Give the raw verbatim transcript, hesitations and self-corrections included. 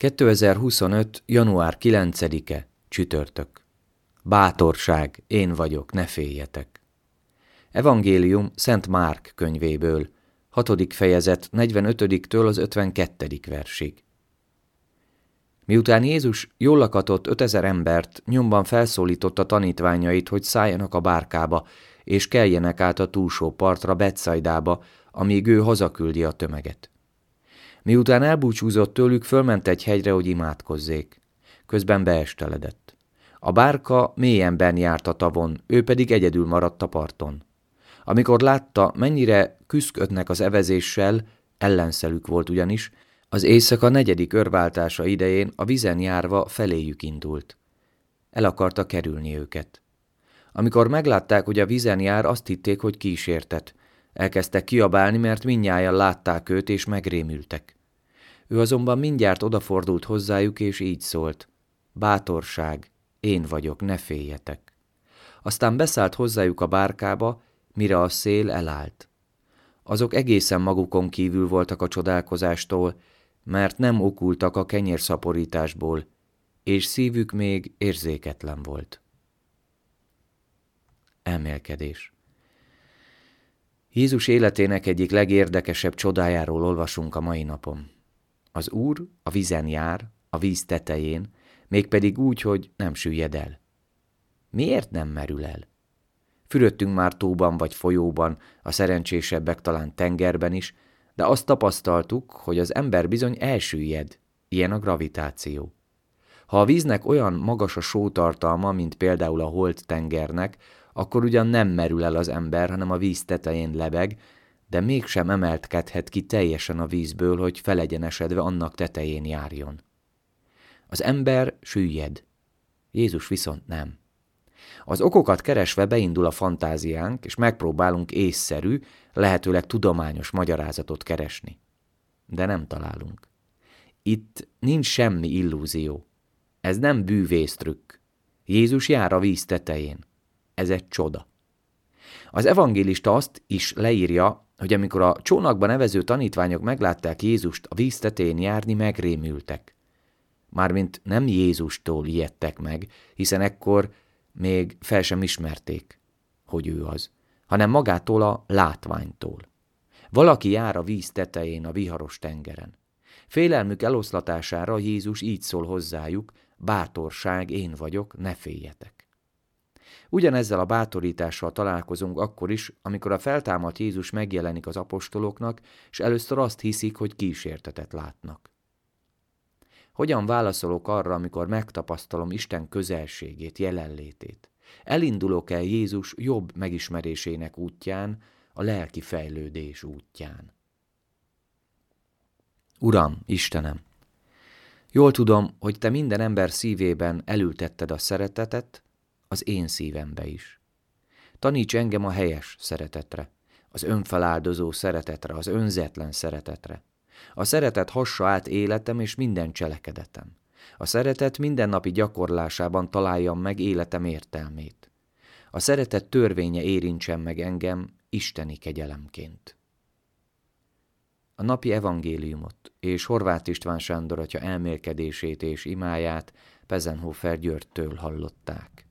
kétezer-huszonöt. január kilencedike. Csütörtök. Bátorság, én vagyok, ne féljetek. Evangélium Szent Márk könyvéből, hatodik fejezet negyvenötödiktől az ötvenkettedik versig. Miután Jézus jól lakatott ötezer embert, nyomban felszólította tanítványait, hogy szálljanak a bárkába, és keljenek át a túlsó partra, Betszaidába, amíg ő hazaküldi a tömeget. Miután elbúcsúzott tőlük, fölment egy hegyre, hogy imádkozzék. Közben beesteledett. A bárka mélyen benn járt a tavon, ő pedig egyedül maradt a parton. Amikor látta, mennyire küszködnek az evezéssel, ellenszelük volt ugyanis, az éjszaka negyedik örváltása idején a vizen járva feléjük indult. El akarta kerülni őket. Amikor meglátták, hogy a vizen jár, azt hitték, hogy kísértet. Elkezdtek kiabálni, mert mindnyájan látták őt, és megrémültek. Ő azonban mindjárt odafordult hozzájuk, és így szólt: Bátorság, én vagyok, ne féljetek. Aztán beszállt hozzájuk a bárkába, mire a szél elállt. Azok egészen magukon kívül voltak a csodálkozástól, mert nem okultak a kenyérszaporításból, és szívük még érzéketlen volt. Elmélkedés. Jézus életének egyik legérdekesebb csodájáról olvasunk a mai napon. Az Úr a vízen jár, a víz tetején, mégpedig úgy, hogy nem süllyed el. Miért nem merül el? Fürödtünk már tóban vagy folyóban, a szerencsésebbek talán tengerben is, de azt tapasztaltuk, hogy az ember bizony elsüllyed, ilyen a gravitáció. Ha a víznek olyan magas a sótartalma, mint például a holt tengernek, akkor ugyan nem merül el az ember, hanem a víz tetején lebeg, de mégsem emelkedhet ki teljesen a vízből, hogy felegyenesedve annak tetején járjon. Az ember süllyed, Jézus viszont nem. Az okokat keresve beindul a fantáziánk, és megpróbálunk észszerű, lehetőleg tudományos magyarázatot keresni. De nem találunk. Itt nincs semmi illúzió. Ez nem bűvésztrükk. Jézus jár a víz tetején. Ez egy csoda. Az evangélista azt is leírja, hogy amikor a csónakban evező tanítványok meglátták Jézust a víz tetején járni, megrémültek. Mármint nem Jézustól ijedtek meg, hiszen ekkor még fel sem ismerték, hogy ő az, hanem magától a látványtól. Valaki jár a víz tetején, a viharos tengeren. Félelmük eloszlatására Jézus így szól hozzájuk: bátorság, én vagyok, ne féljetek. Ugyanezzel a bátorítással találkozunk akkor is, amikor a feltámadt Jézus megjelenik az apostoloknak, és először azt hiszik, hogy kísértetet látnak. Hogyan válaszolok arra, amikor megtapasztalom Isten közelségét, jelenlétét? Elindulok-e Jézus jobb megismerésének útján, a lelki fejlődés útján? Uram, Istenem! Jól tudom, hogy Te minden ember szívében elültetted a szeretetet, az én szívembe is. Taníts engem a helyes szeretetre, az önfeláldozó szeretetre, az önzetlen szeretetre. A szeretet hassa át életem és minden cselekedetem. A szeretet mindennapi gyakorlásában találjam meg életem értelmét. A szeretet törvénye érintsen meg engem isteni kegyelemként. A napi evangéliumot és Horváth István Sándor atya elmélkedését és imáját Pezenhofer Györgytől hallották.